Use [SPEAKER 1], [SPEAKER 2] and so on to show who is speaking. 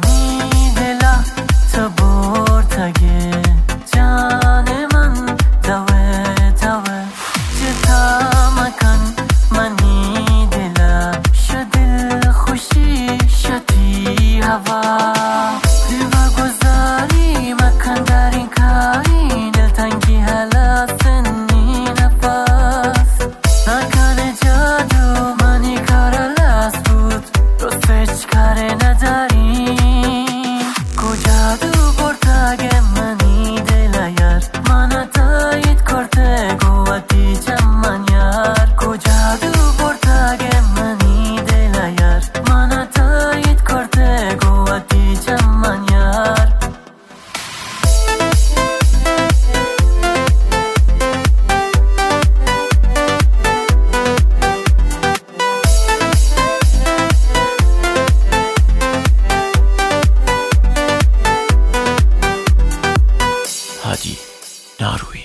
[SPEAKER 1] مانی دلا تو برتگه جان من دوه دوه جتا مکن مانی دلا شدل خوشی شدی هوا دیوا گذاری مکن در این کاری دلتنگی حالا سنی نفس نکنه جادو منی کار لست بود راستش کاره نداریم کجا دو برتگه منی دلایار منو تایید کرده گوادی جمن یار کجا دو برتگه منی دلایار منو تایید کرده گوادی جمن یار
[SPEAKER 2] هادی ناروی